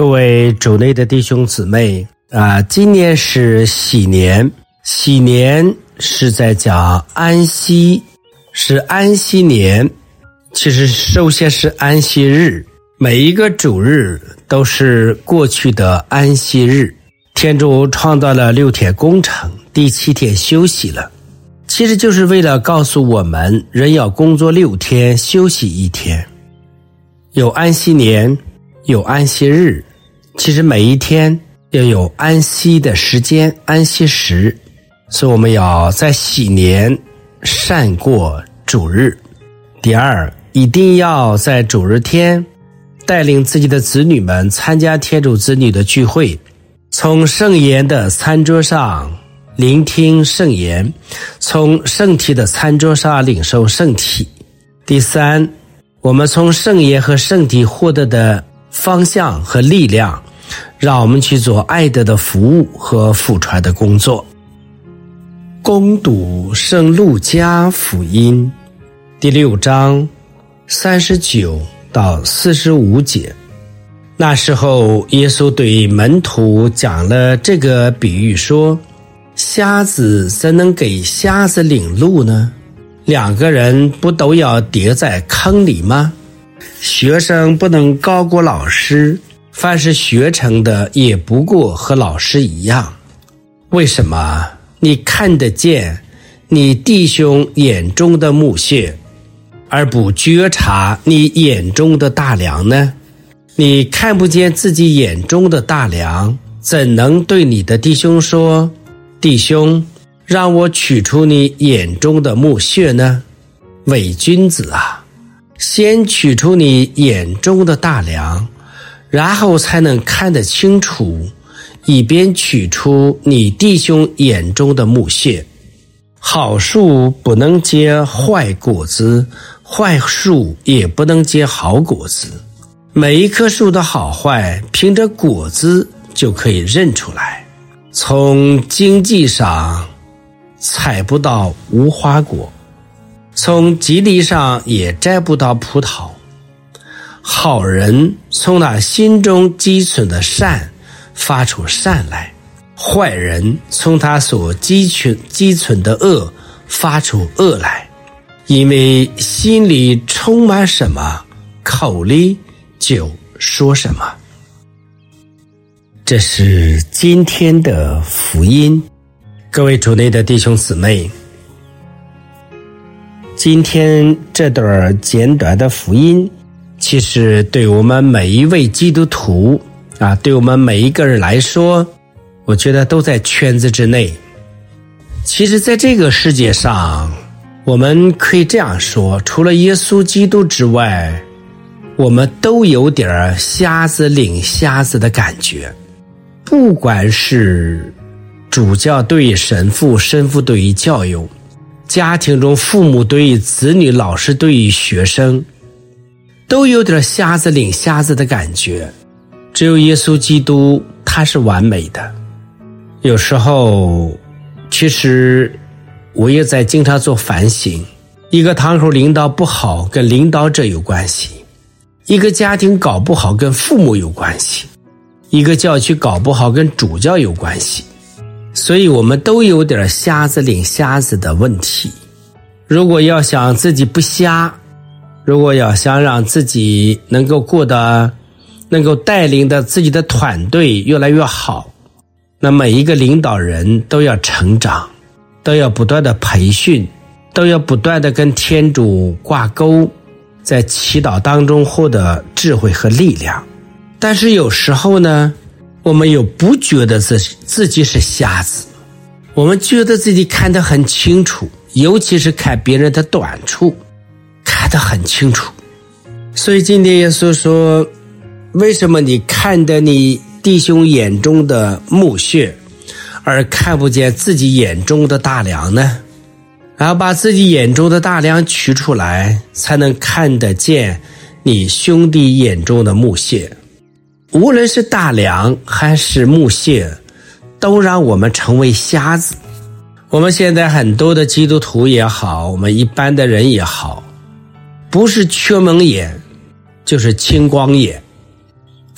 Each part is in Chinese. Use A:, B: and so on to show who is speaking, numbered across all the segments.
A: 各位主内的弟兄姊妹今年是喜年，喜年是在讲安息，是安息年。其实首先是安息日，每一个主日都是过去的安息日。天主创造了6天工程，第7天休息了，其实就是为了告诉我们，人要工作6天，休息1天。有安息年，有安息日，其实每一天要有安息的时间，安息时。所以我们要在喜年善过主日。第二，一定要在主日天带领自己的子女们参加天主子女的聚会，从圣言的餐桌上聆听圣言，从圣体的餐桌上领受圣体。第三，我们从圣言和圣体获得的方向和力量，让我们去做爱德的服务和福传的工作。恭读圣路加福音第6章39到45节。那时候耶稣对门徒讲了这个比喻说，瞎子怎能给瞎子领路呢？2个人不都要跌在坑里吗？学生不能高过老师，凡是学成的也不过和老师一样。为什么你看得见你弟兄眼中的木屑，而不觉察你眼中的大梁呢？你看不见自己眼中的大梁，怎能对你的弟兄说，弟兄，让我取出你眼中的木屑呢？伪君子啊，先取出你眼中的大梁，然后才能看得清楚，以便取出你弟兄眼中的木屑。好树不能结坏果子，坏树也不能结好果子。每一棵树的好坏，凭着果子就可以认出来。从荆棘上采不到无花果，从棘藜上也摘不到葡萄。好人从他心中积存的善发出善来，坏人从他所积存的恶发出恶来。因为心里充满什么，口里就说什么。这是今天的福音。各位主内的弟兄姊妹，今天这段简短的福音，其实对我们每一位基督徒对我们每一个人来说，我觉得都在圈子之内。其实在这个世界上，我们可以这样说，除了耶稣基督之外，我们都有点瞎子领瞎子的感觉。不管是主教对于神父，神父对于教友，家庭中父母对于子女，老师对于学生，都有点瞎子领瞎子的感觉。只有耶稣基督他是完美的。有时候其实我也在经常做反省，一个堂口领导不好跟领导者有关系，一个家庭搞不好跟父母有关系，一个教区搞不好跟主教有关系。所以我们都有点瞎子领瞎子的问题。如果要想自己不瞎，如果要想让自己能够过得，能够带领的自己的团队越来越好，那每一个领导人都要成长，都要不断的培训，都要不断的跟天主挂钩，在祈祷当中获得智慧和力量。但是有时候呢，我们又不觉得自己是瞎子，我们觉得自己看得很清楚，尤其是看别人的短处看得很清楚。所以今天耶稣说，为什么你看得你弟兄眼中的木屑，而看不见自己眼中的大梁呢？然后把自己眼中的大梁取出来，才能看得见你兄弟眼中的木屑。无论是大梁还是木屑，都让我们成为瞎子。我们现在很多的基督徒也好，我们一般的人也好，不是缺蒙眼就是青光眼。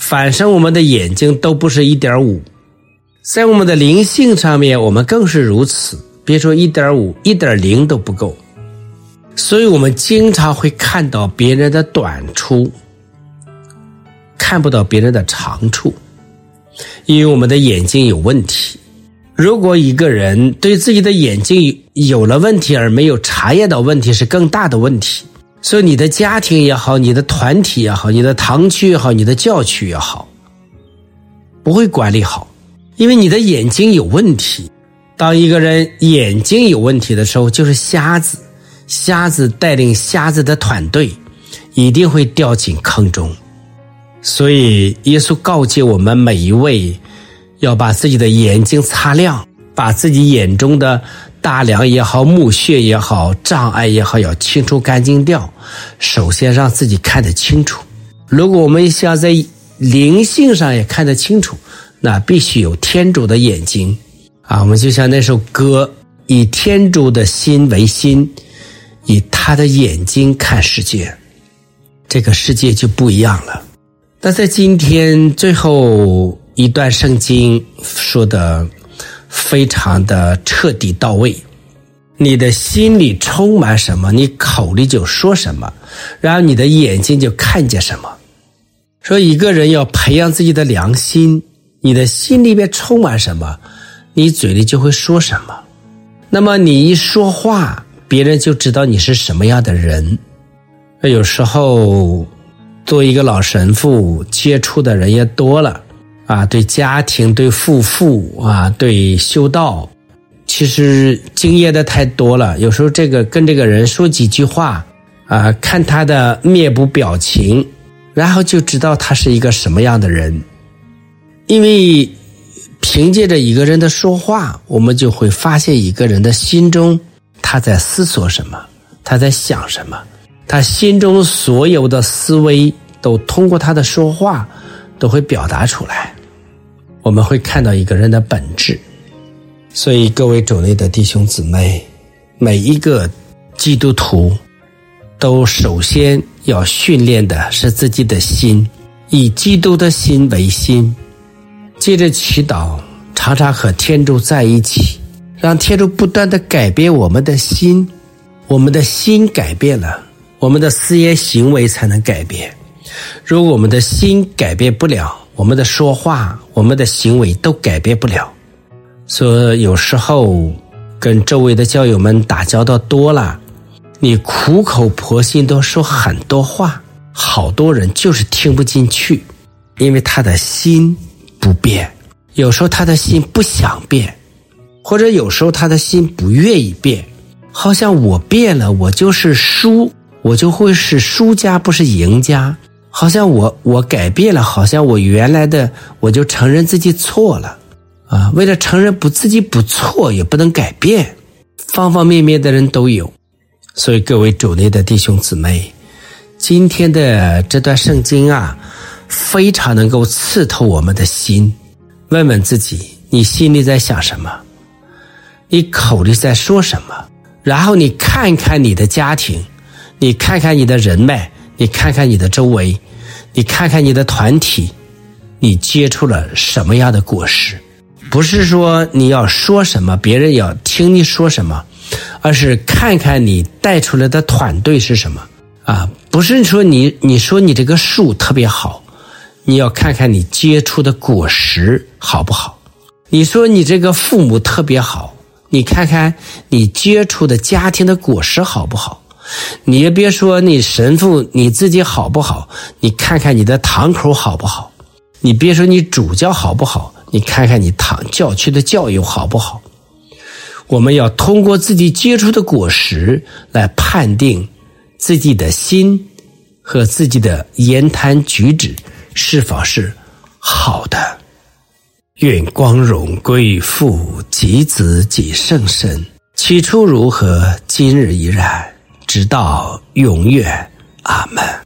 A: 反正我们的眼睛都不是 1.5， 在我们的灵性上面我们更是如此，别说 1.5 1.0 都不够。所以我们经常会看到别人的短处，看不到别人的长处，因为我们的眼睛有问题。如果一个人对自己的眼睛有了问题而没有察觉到问题，是更大的问题。所以你的家庭也好，你的团体也好，你的堂区也好，你的教区也好，不会管理好，因为你的眼睛有问题。当一个人眼睛有问题的时候，就是瞎子，瞎子带领瞎子的团队一定会掉进坑中。所以耶稣告诫我们每一位要把自己的眼睛擦亮，把自己眼中的大梁也好，目眩也好，障碍也好，要清除干净掉。首先让自己看得清楚。如果我们想在灵性上也看得清楚，那必须有天主的眼睛啊！我们就像那首歌，以天主的心为心，以他的眼睛看世界，这个世界就不一样了。那在今天最后一段圣经说的非常的彻底到位，你的心里充满什么，你口里就说什么，然后你的眼睛就看见什么。说一个人要培养自己的良心，你的心里边充满什么，你嘴里就会说什么。那么你一说话，别人就知道你是什么样的人。有时候做一个老神父，接触的人也多了啊，对家庭，对夫妇啊，对修道，其实经验的太多了。有时候跟这个人说几句话啊，看他的面部表情，然后就知道他是一个什么样的人。因为凭借着一个人的说话，我们就会发现一个人的心中他在思索什么，他在想什么，他心中所有的思维都通过他的说话都会表达出来，我们会看到一个人的本质。所以各位主内的弟兄姊妹，每一个基督徒都首先要训练的是自己的心，以基督的心为心，接着祈祷，常常和天主在一起，让天主不断地改变我们的心。我们的心改变了，我们的思言行为才能改变。如果我们的心改变不了，我们的说话，我们的行为都改变不了。所以有时候跟周围的教友们打交道多了，你苦口婆心都说很多话，好多人就是听不进去，因为他的心不变。有时候他的心不想变，或者有时候他的心不愿意变，好像我变了，我就是输，我就会是输家，不是赢家。好像我改变了，好像我原来的我就承认自己错了啊！为了承认自己不错，也不能改变，方方面面的人都有。所以各位主内的弟兄姊妹，今天的这段圣经啊，非常能够刺透我们的心。问问自己，你心里在想什么？你口里在说什么？然后你看看你的家庭，你看看你的人脉，你看看你的周围，你看看你的团体，你接触了什么样的果实？不是说你要说什么别人要听你说什么，而是看看你带出来的团队是什么啊！不是说你说你这个树特别好，你要看看你接触的果实好不好。你说你这个父母特别好，你看看你接触的家庭的果实好不好。你也别说你神父你自己好不好，你看看你的堂口好不好。你别说你主教好不好，你看看你教区的教友好不好。我们要通过自己接触的果实来判定自己的心和自己的言谈举止是否是好的。愿光荣归于父及子及圣神，起初如何，今日依然，直到永远。阿们。